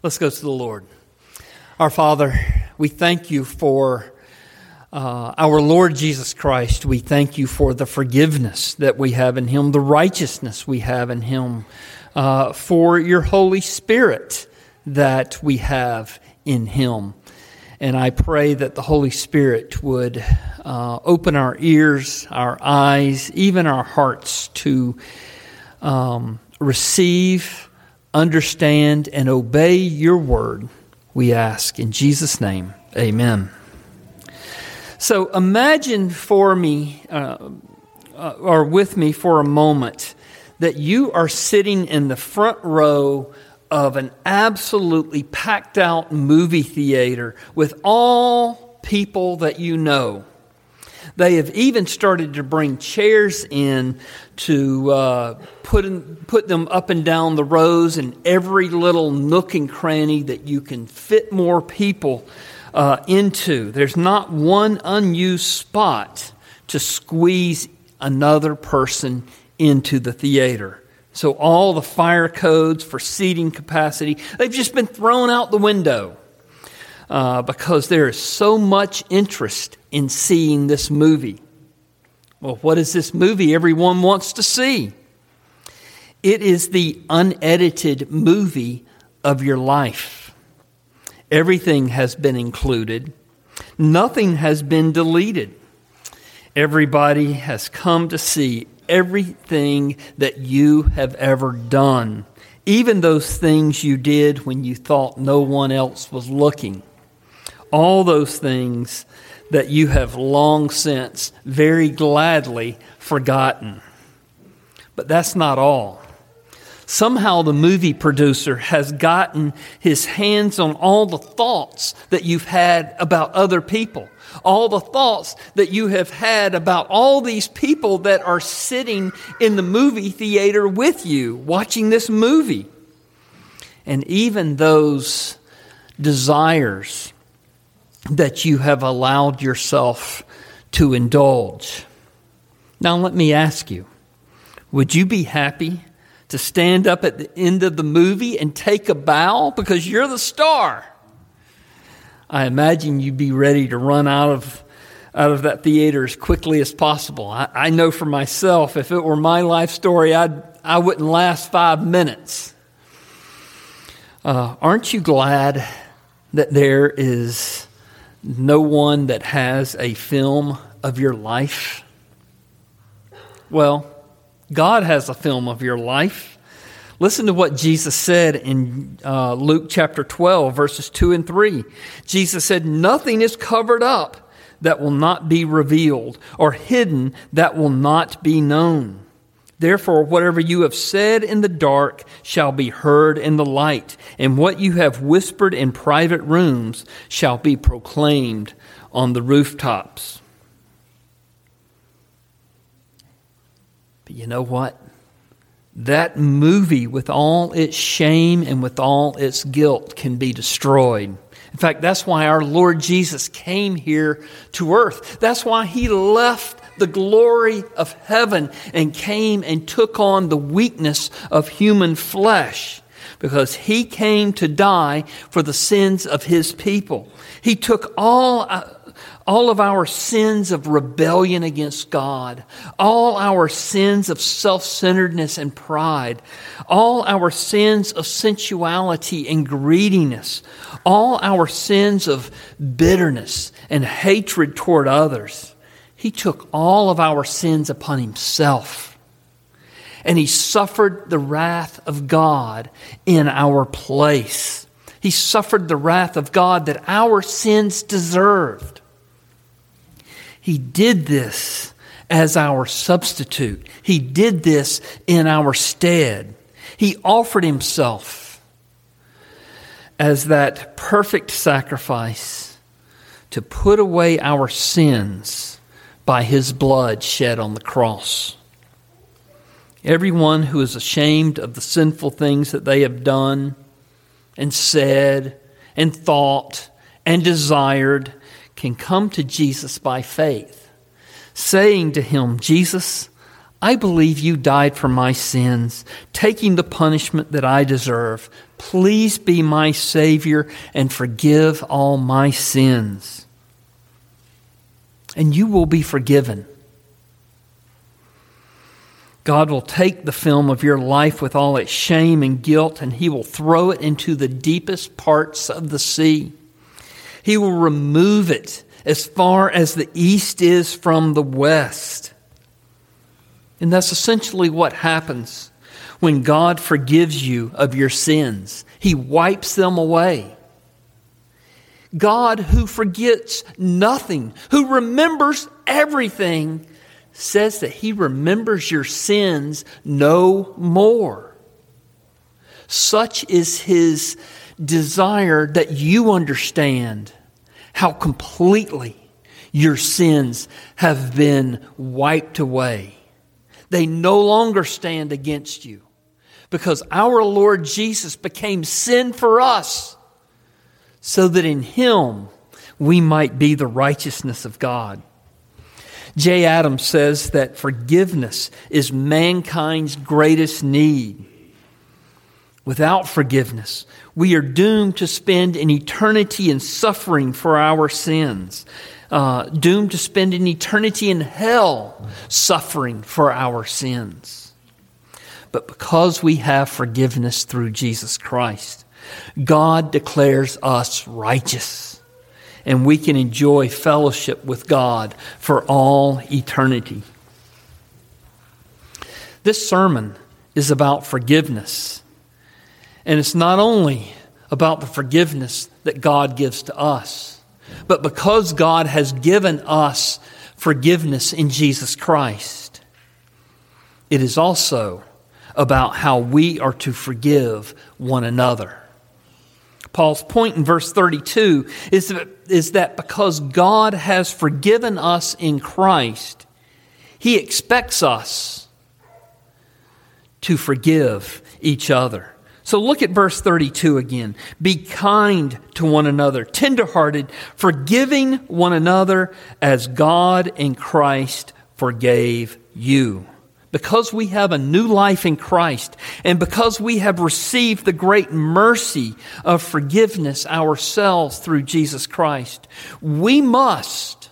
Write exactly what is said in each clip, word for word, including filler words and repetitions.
Let's go to the Lord. Our Father, we thank you for uh, our Lord Jesus Christ. We thank you for the forgiveness that we have in Him, the righteousness we have in Him, uh, for your Holy Spirit that we have in Him. And I pray that the Holy Spirit would uh, open our ears, our eyes, even our hearts to um, receive, understand, and obey your word, we ask in Jesus' name. Amen. So imagine for me, uh, uh, or with me for a moment, that you are sitting in the front row of an absolutely packed out movie theater with all people that you know. They have even started to bring chairs in to uh, put in, put them up and down the rows in every little nook and cranny that you can fit more people uh, into. There's not one unused spot to squeeze another person into the theater. So all the fire codes for seating capacity, they've just been thrown out the window uh, because there is so much interest in seeing this movie. Well, what is this movie everyone wants to see? It is the unedited movie of your life. Everything has been included. Nothing has been deleted. Everybody has come to see everything that you have ever done, even those things you did when you thought no one else was looking. All those things that you have long since very gladly forgotten. But that's not all. Somehow the movie producer has gotten his hands on all the thoughts that you've had about other people, all the thoughts that you have had about all these people that are sitting in the movie theater with you, watching this movie. And even those desires that you have allowed yourself to indulge. Now let me ask you, would you be happy to stand up at the end of the movie and take a bow because you're the star? I imagine you'd be ready to run out of out of that theater as quickly as possible. I, I know for myself, if it were my life story, I'd, I wouldn't last five minutes. Uh, aren't you glad that there is no one that has a film of your life? Well, God has a film of your life. Listen to what Jesus said in uh, Luke chapter twelve, verses two and three. Jesus said, "Nothing is covered up that will not be revealed, or hidden that will not be known. Therefore, whatever you have said in the dark shall be heard in the light, and what you have whispered in private rooms shall be proclaimed on the rooftops." But you know what? That movie, with all its shame and with all its guilt, can be destroyed. In fact, that's why our Lord Jesus came here to earth. That's why He left the glory of heaven and came and took on the weakness of human flesh, because He came to die for the sins of His people. He took all uh, all of our sins of rebellion against God, all our sins of self-centeredness and pride, all our sins of sensuality and greediness, all our sins of bitterness and hatred toward others. He took all of our sins upon Himself, and He suffered the wrath of God in our place. He suffered the wrath of God that our sins deserved. He did this as our substitute. He did this in our stead. He offered Himself as that perfect sacrifice to put away our sins by His blood shed on the cross. Everyone who is ashamed of the sinful things that they have done and said and thought and desired can come to Jesus by faith, saying to Him, "Jesus, I believe you died for my sins, taking the punishment that I deserve. Please be my Savior and forgive all my sins. And you will be forgiven. God will take the film of your life with all its shame and guilt, and He will throw it into the deepest parts of the sea. He will remove it as far as the east is from the west. And that's essentially what happens when God forgives you of your sins. He wipes them away. God, who forgets nothing, who remembers everything, says that He remembers your sins no more. Such is His desire that you understand how completely your sins have been wiped away. They no longer stand against you because our Lord Jesus became sin for us so that in Him we might be the righteousness of God. J. Adams says that forgiveness is mankind's greatest need. Without forgiveness, we are doomed to spend an eternity in suffering for our sins, uh, doomed to spend an eternity in hell suffering for our sins. But because we have forgiveness through Jesus Christ, God declares us righteous, and we can enjoy fellowship with God for all eternity. This sermon is about forgiveness. And it's not only about the forgiveness that God gives to us, but because God has given us forgiveness in Jesus Christ, it is also about how we are to forgive one another. Paul's point in verse thirty-two is that, is that because God has forgiven us in Christ, He expects us to forgive each other. So look at verse thirty-two again. Be kind to one another, tenderhearted, forgiving one another as God in Christ forgave you. Because we have a new life in Christ, and because we have received the great mercy of forgiveness ourselves through Jesus Christ, we must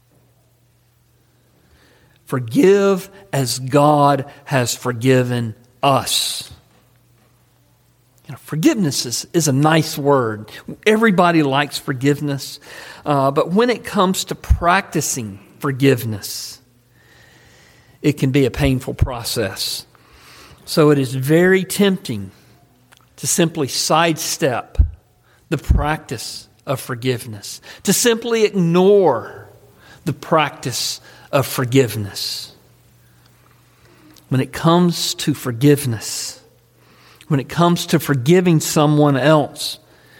forgive as God has forgiven us. You know, forgiveness is, is a nice word. Everybody likes forgiveness, uh, but when it comes to practicing forgiveness, it can be a painful process. So it is very tempting to simply sidestep the practice of forgiveness, to simply ignore the practice of forgiveness. When it comes to forgiveness, when it comes to forgiving someone else,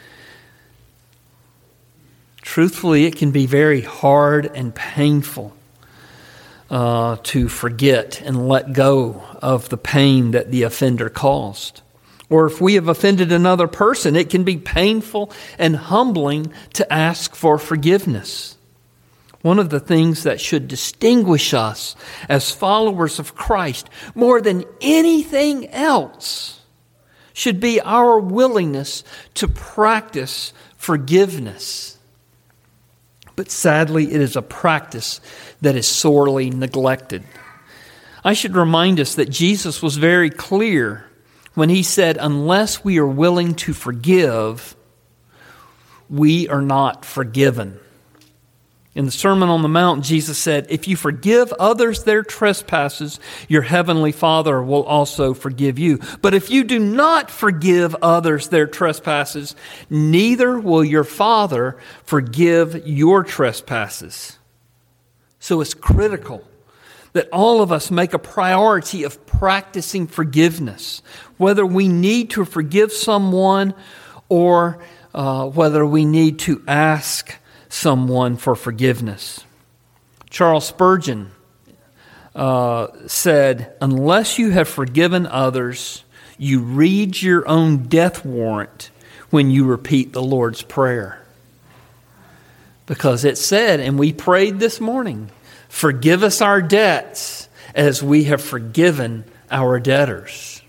truthfully, it can be very hard and painful Uh, to forget and let go of the pain that the offender caused. Or if we have offended another person, it can be painful and humbling to ask for forgiveness. One of the things that should distinguish us as followers of Christ more than anything else should be our willingness to practice forgiveness. But sadly, it is a practice that is sorely neglected. I should remind us that Jesus was very clear when He said, unless we are willing to forgive, we are not forgiven. In the Sermon on the Mount, Jesus said, if you forgive others their trespasses, your heavenly Father will also forgive you. But if you do not forgive others their trespasses, neither will your Father forgive your trespasses. So it's critical that all of us make a priority of practicing forgiveness, whether we need to forgive someone or uh, whether we need to ask someone for forgiveness. Charles Spurgeon uh, said, unless you have forgiven others, you read your own death warrant when you repeat the Lord's Prayer. Because it said, and we prayed this morning, forgive us our debts as we have forgiven our debtors.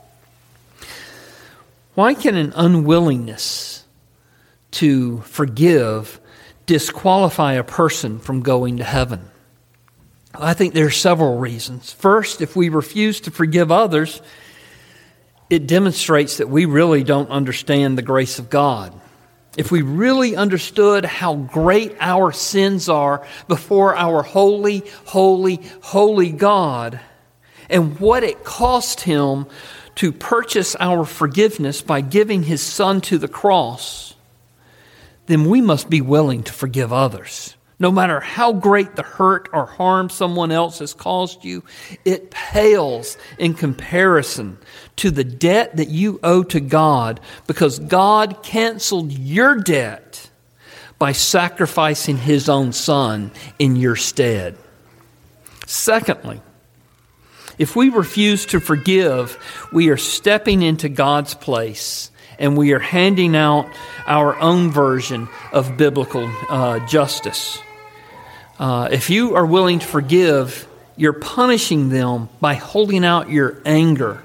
Why can an unwillingness to forgive disqualify a person from going to heaven? I think there are several reasons. First, if we refuse to forgive others, it demonstrates that we really don't understand the grace of God. If we really understood how great our sins are before our holy, holy, holy God, and what it cost Him to purchase our forgiveness by giving His Son to the cross, then we must be willing to forgive others. No matter how great the hurt or harm someone else has caused you, it pales in comparison to the debt that you owe to God, because God canceled your debt by sacrificing His own Son in your stead. Secondly, if we refuse to forgive, we are stepping into God's place, and we are handing out our own version of biblical uh, justice. Uh, if you are willing to forgive, you're punishing them by holding out your anger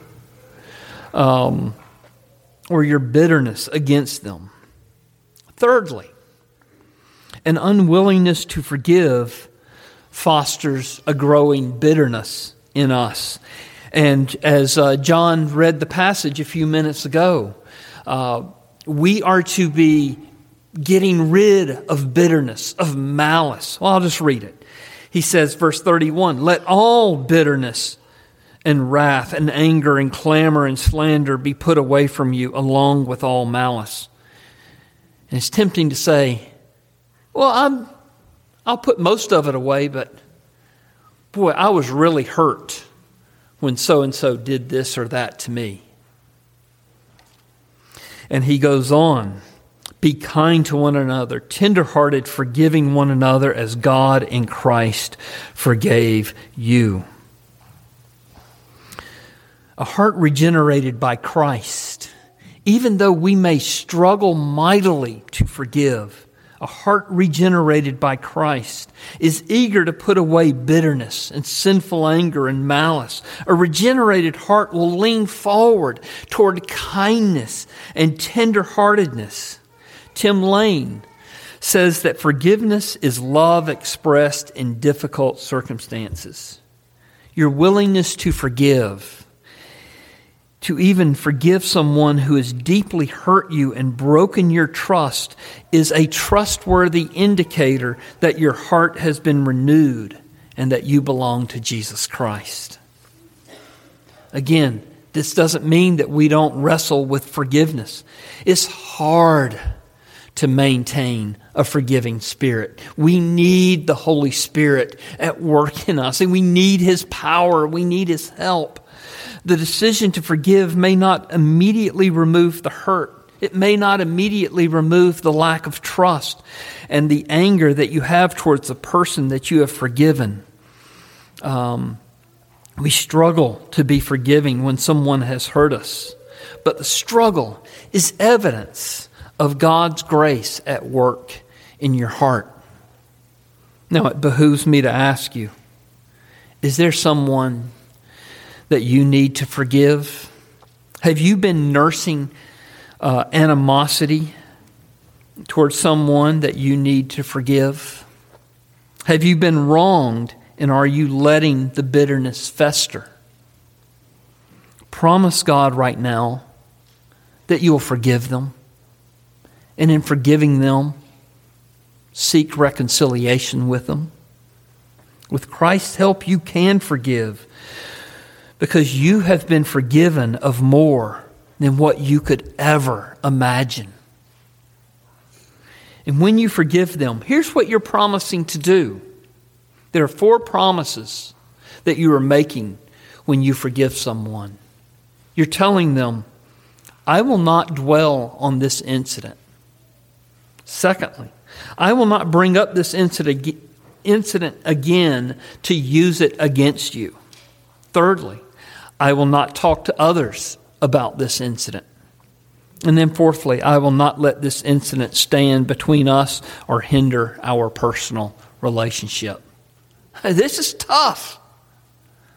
um, or your bitterness against them. Thirdly, an unwillingness to forgive fosters a growing bitterness in us. And as uh, John read the passage a few minutes ago, uh, we are to be getting rid of bitterness, of malice. Well, I'll just read it. He says, verse thirty-one, "Let all bitterness and wrath and anger and clamor and slander be put away from you, along with all malice." And it's tempting to say, well, I'm, I'll put most of it away, but boy, I was really hurt when so-and-so did this or that to me. And he goes on, "Be kind to one another, tenderhearted, forgiving one another as God in Christ forgave you." A heart regenerated by Christ, even though we may struggle mightily to forgive, a heart regenerated by Christ is eager to put away bitterness and sinful anger and malice. A regenerated heart will lean forward toward kindness and tenderheartedness. Tim Lane says that forgiveness is love expressed in difficult circumstances. Your willingness to forgive, to even forgive someone who has deeply hurt you and broken your trust, is a trustworthy indicator that your heart has been renewed and that you belong to Jesus Christ. Again, this doesn't mean that we don't wrestle with forgiveness. It's hard to maintain a forgiving spirit. We need the Holy Spirit at work in us, and we need His power. We need His help. The decision to forgive may not immediately remove the hurt. It may not immediately remove the lack of trust and the anger that you have towards the person that you have forgiven. Um, we struggle to be forgiving when someone has hurt us, but the struggle is evidence of God's grace at work in your heart. Now, it behooves me to ask you, is there someone that you need to forgive? Have you been nursing uh, animosity towards someone that you need to forgive? Have you been wronged, and are you letting the bitterness fester? Promise God right now that you will forgive them. And in forgiving them, seek reconciliation with them. With Christ's help, you can forgive, because you have been forgiven of more than what you could ever imagine. And when you forgive them, here's what you're promising to do. There are four promises that you are making when you forgive someone. You're telling them, I will not dwell on this incident. Secondly, I will not bring up this incident incident again to use it against you. Thirdly, I will not talk to others about this incident. And then fourthly, I will not let this incident stand between us or hinder our personal relationship. This is tough.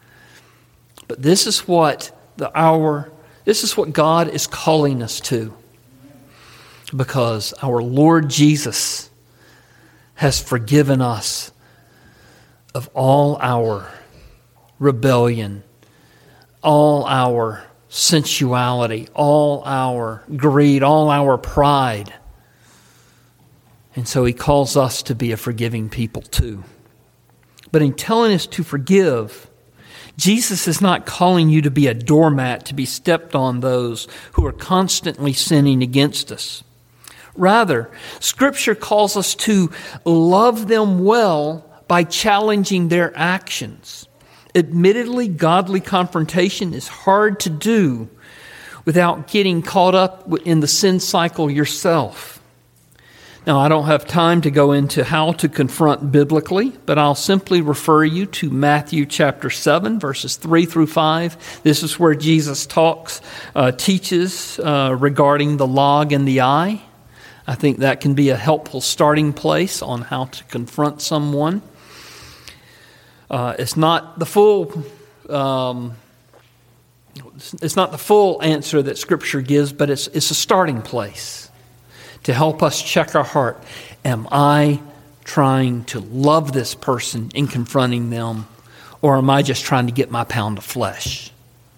But this is what the our this is what God is calling us to. Because our Lord Jesus has forgiven us of all our rebellion, all our sensuality, all our greed, all our pride. And so he calls us to be a forgiving people too. But in telling us to forgive, Jesus is not calling you to be a doormat to be stepped on those who are constantly sinning against us. Rather, Scripture calls us to love them well by challenging their actions. Admittedly, godly confrontation is hard to do without getting caught up in the sin cycle yourself. Now, I don't have time to go into how to confront biblically, but I'll simply refer you to Matthew chapter seven, verses three through five. This is where Jesus talks, uh, teaches uh, regarding the log in the eye. I think that can be a helpful starting place on how to confront someone. Uh, it's not the full, um, it's not the full answer that Scripture gives, but it's it's a starting place to help us check our heart. Am I trying to love this person in confronting them, or am I just trying to get my pound of flesh?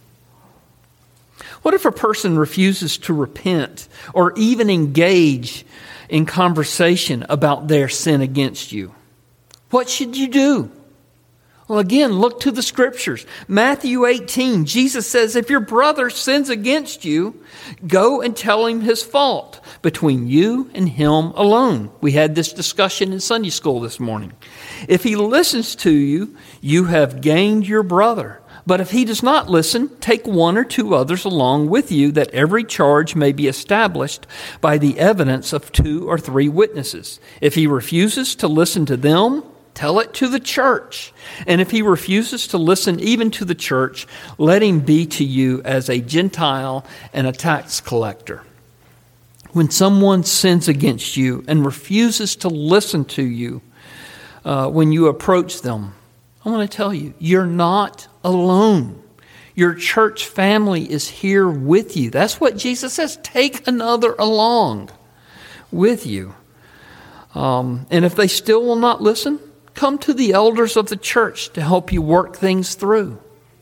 What if a person refuses to repent or even engage in conversation about their sin against you? What should you do? Well, again, look to the Scriptures. Matthew eighteen, Jesus says, if your brother sins against you, go and tell him his fault between you and him alone. We had this discussion in Sunday school this morning. If he listens to you, you have gained your brother. But if he does not listen, take one or two others along with you, that every charge may be established by the evidence of two or three witnesses. If he refuses to listen to them, tell it to the church. And if he refuses to listen even to the church, let him be to you as a Gentile and a tax collector. When someone sins against you and refuses to listen to you uh, when you approach them, I want to tell you, you're not alone. Your church family is here with you. That's what Jesus says. Take another along with you. Um, and if they still will not listen, come to the elders of the church to help you work things through.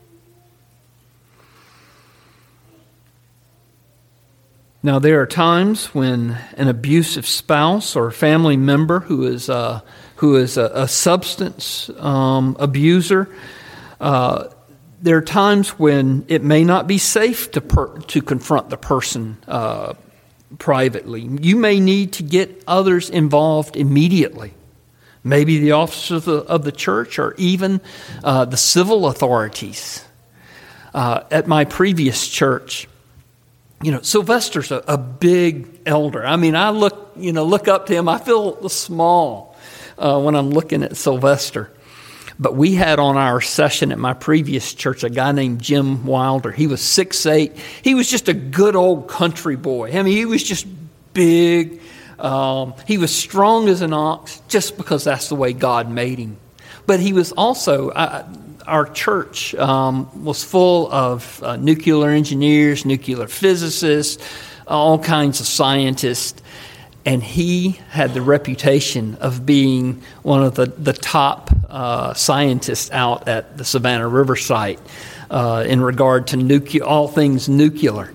Now, there are times when an abusive spouse or family member who is a, who is a, a substance um, abuser, uh, there are times when it may not be safe to per, to confront the person uh, privately. You may need to get others involved immediately. Maybe the officers of the, of the church or even uh, the civil authorities. Uh, at my previous church, you know, Sylvester's a, a big elder. I mean, I look, you know, look up to him. I feel small uh, when I'm looking at Sylvester. But we had on our session at my previous church a guy named Jim Wilder. He was six foot eight. He was just a good old country boy. I mean, he was just big. Um, he was strong as an ox just because that's the way God made him. But he was also, uh, our church um, was full of uh, nuclear engineers, nuclear physicists, all kinds of scientists. And he had the reputation of being one of the, the top uh, scientists out at the Savannah River site uh, in regard to nuclear, all things nuclear.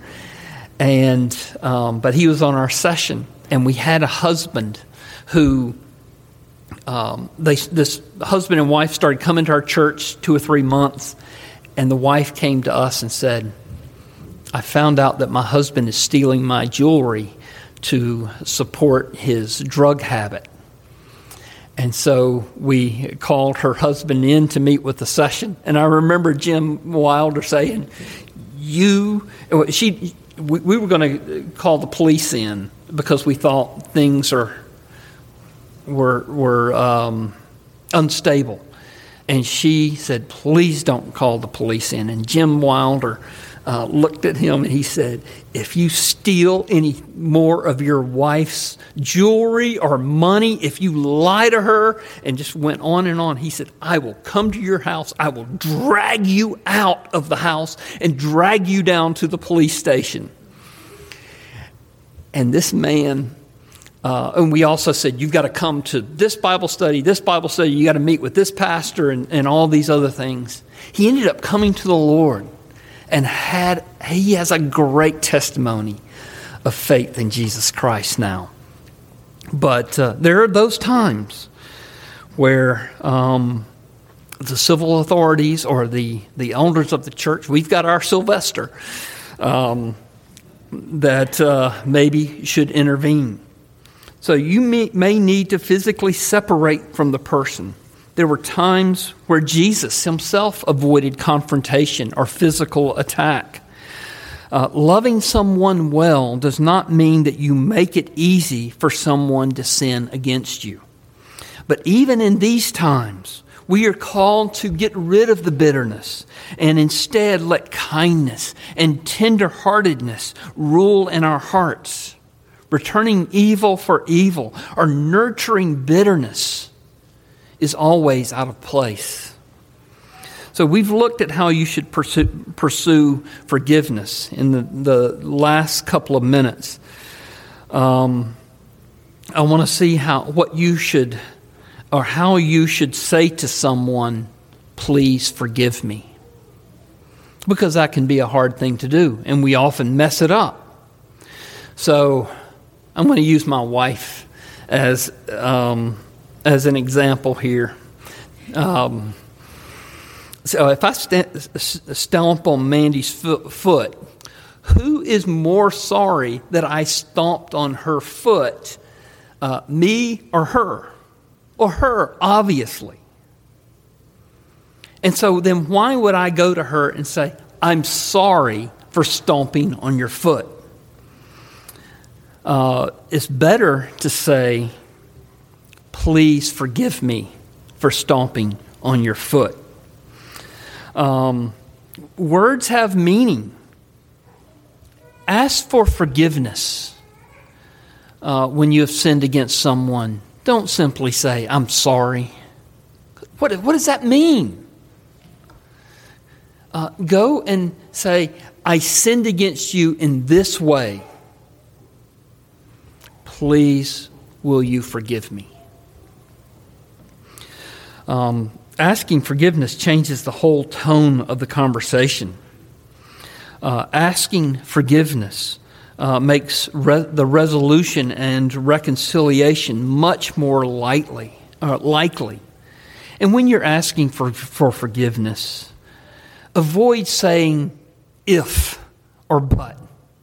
And um, but he was on our session. And we had a husband who, um, they, this husband and wife started coming to our church two or three months. And the wife came to us and said, I found out that my husband is stealing my jewelry to support his drug habit. And so we called her husband in to meet with the session. And I remember Jim Wilder saying, you, she, we, we were going to call the police in, because we thought things are were were um, unstable. And she said, please don't call the police in. And Jim Wilder uh, looked at him and he said, if you steal any more of your wife's jewelry or money, if you lie to her, and just went on and on, he said, I will come to your house. I will drag you out of the house and drag you down to the police station. And this man, uh, and we also said, you've got to come to this Bible study, this Bible study, you got to meet with this pastor and, and all these other things. He ended up coming to the Lord and had, he has a great testimony of faith in Jesus Christ now. But uh, there are those times where um, the civil authorities or the, the elders of the church, we've got our Sylvester, um, that uh, maybe should intervene. So you may, may need to physically separate from the person. There were times where Jesus himself avoided confrontation or physical attack. Uh, loving someone well does not mean that you make it easy for someone to sin against you. But even in these times, we are called to get rid of the bitterness and instead let kindness and tenderheartedness rule in our hearts. Returning evil for evil or nurturing bitterness is always out of place. So we've looked at how you should pursue, pursue forgiveness in the, the last couple of minutes. Um, I want to see how what you should or how you should say to someone, please forgive me. Because that can be a hard thing to do, and we often mess it up. So I'm going to use my wife as um, as an example here. Um, so if I st- stomp on Mandy's foot, who is more sorry that I stomped on her foot, uh, me or her? Or her, obviously. And so then why would I go to her and say, I'm sorry for stomping on your foot? Uh, it's better to say, please forgive me for stomping on your foot. Um, words have meaning. Ask for forgiveness uh, when you have sinned against someone. Don't simply say, I'm sorry. What, what does that mean? Uh, go and say, I sinned against you in this way. Please, will you forgive me? Um, asking forgiveness changes the whole tone of the conversation. Uh, asking forgiveness Uh, makes re- the resolution and reconciliation much more lightly, uh, likely. And when you're asking for, for forgiveness, avoid saying if or but.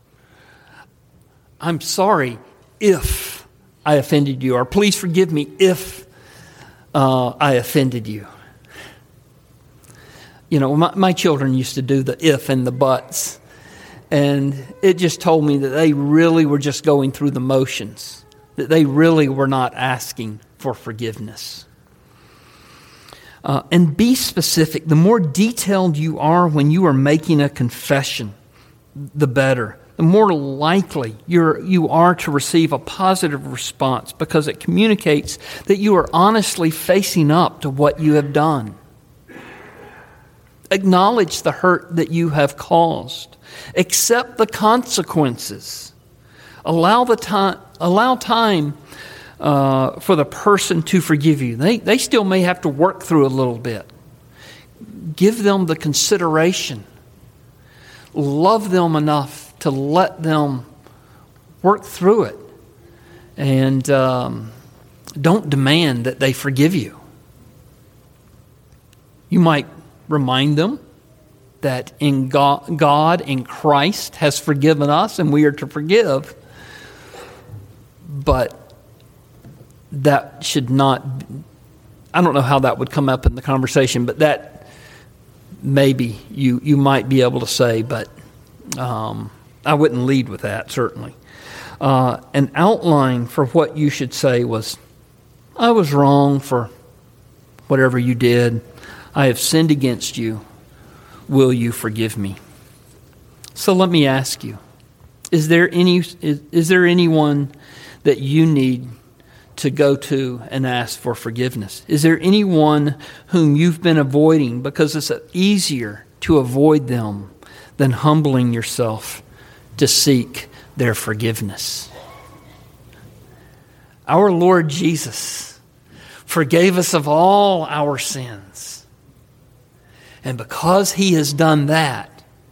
I'm sorry if I offended you, or please forgive me if uh, I offended you. You know, my, my children used to do the if and the buts. And it just told me that they really were just going through the motions, that they really were not asking for forgiveness. Uh, and be specific. The more detailed you are when you are making a confession, the better. The more likely you're, you are to receive a positive response, because it communicates that you are honestly facing up to what you have done. Acknowledge the hurt that you have caused. Accept the consequences. Allow the time. Allow time uh, for the person to forgive you. They they still may have to work through a little bit. Give them the consideration. Love them enough to let them work through it, and um, don't demand that they forgive you. You might remind them that in God, God in Christ has forgiven us and we are to forgive. But that should not, I don't know how that would come up in the conversation, but that maybe you, you might be able to say, but um, I wouldn't lead with that, certainly. Uh, an outline for what you should say was, I was wrong for whatever you did. I have sinned against you. Will you forgive me? So let me ask you, is there any is, is there anyone that you need to go to and ask for forgiveness? Is there anyone whom you've been avoiding because it's easier to avoid them than humbling yourself to seek their forgiveness? Our Lord Jesus forgave us of all our sins. And because He has done that,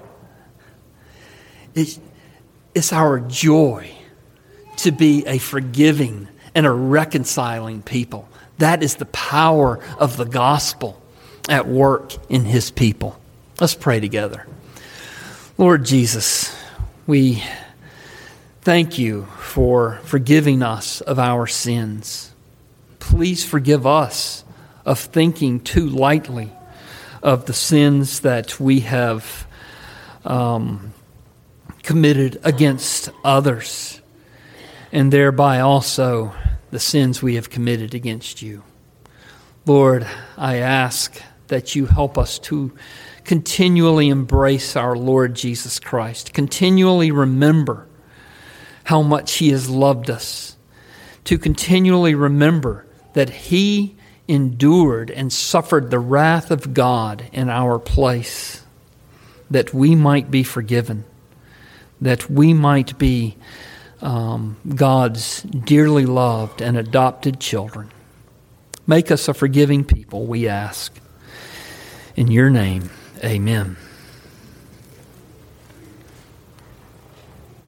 it's, it's our joy to be a forgiving and a reconciling people. That is the power of the gospel at work in His people. Let's pray together. Lord Jesus, we thank You for forgiving us of our sins. Please forgive us of thinking too lightly of the sins that we have um, committed against others, and thereby also the sins we have committed against You. Lord, I ask that You help us to continually embrace our Lord Jesus Christ, continually remember how much He has loved us, to continually remember that He endured and suffered the wrath of God in our place, that we might be forgiven, that we might be um, God's dearly loved and adopted children. Make us a forgiving people, we ask. In Your name, amen.